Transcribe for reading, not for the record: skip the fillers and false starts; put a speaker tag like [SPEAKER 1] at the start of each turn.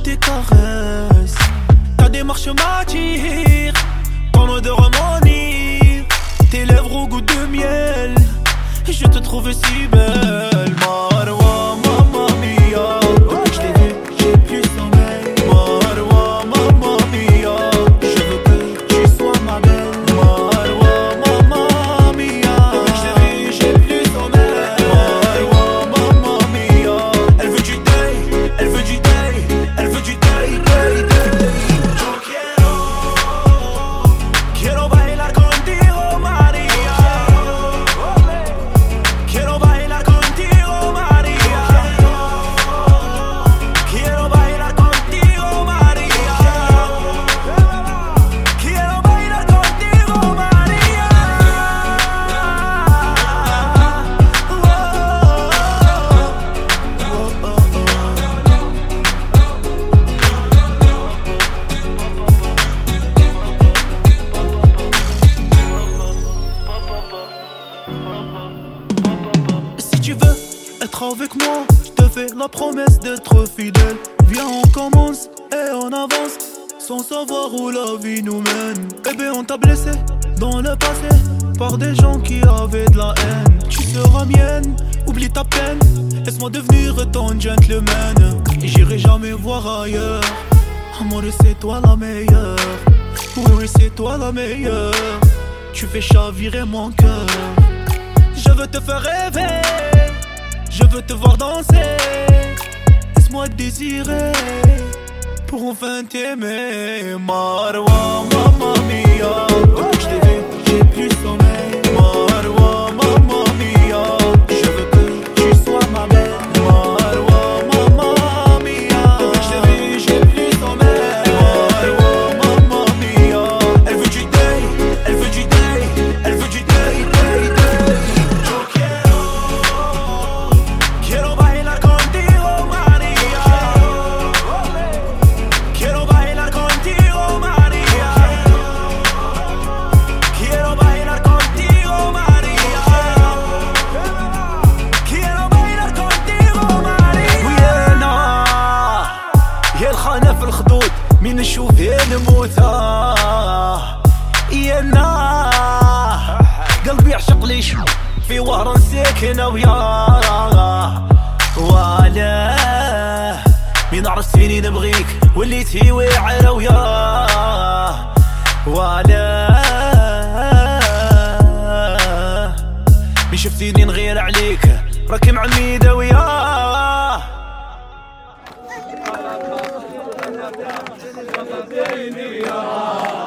[SPEAKER 1] tes caresses. Ta démarche m'attire, ton odeur m'enivre. Tes lèvres au goût de miel, je te trouve si belle. Marwa, mamma mia, depuis que je t'ai vu, j'ai plus sommeil. Marwa, mamma mia, je veux que tu sois ma belle. Marwa, mamma mia, depuis que je t'ai vu, j'ai plus sommeil. Marwa, mamma mia, elle veut du day, elle veut du day, elle veut du day, day, day. Yo quiero bailar contigo, María. Quiero bailar contigo, María. Quiero bailar contigo, María. Quiero bailar contigo, María. Si tu veux être avec moi, je te fais la promesse d'être fidèle. Viens, on commence et on avance, sans savoir où la vie nous mène. Bébé, on t'a blessé dans le passé par des gens qui avaient de la haine. Tu seras mienne, oublie ta peine, laisse-moi devenir ton gentleman. J'irai jamais voir ailleurs. Amour, c'est toi la meilleure. Oui, c'est toi la meilleure. Tu fais chavirer mon cœur. Je veux te faire rêver, je veux te voir danser. Laisse-moi te désirer pour enfin t'aimer. Marwa, mamma mia, depuis que je t'ai vu, j'ai plus sommeil. Marwa, mamma mia, je veux que tu sois ma belle. Marwa, mamma mia, depuis que je t'ai vu, j'ai plus sommeil. Marwa, mamma mia, elle veut du day, elle veut du day, elle veut du day, day, day. Quiero bailar contigo, María. Quiero bailar contigo, María. Quiero bailar contigo, María. Quiero bailar contigo, María. ويانا يا الخانة في الخدود، مين نشوف يا نموتها. يانا قلبي يعشق ليش في وهران ساكنة وياه. ولا من عرس فيني نبغيك وليتي واعرة وياه. ولا مي شفتيني نغير عليك راكي معميدة وياه.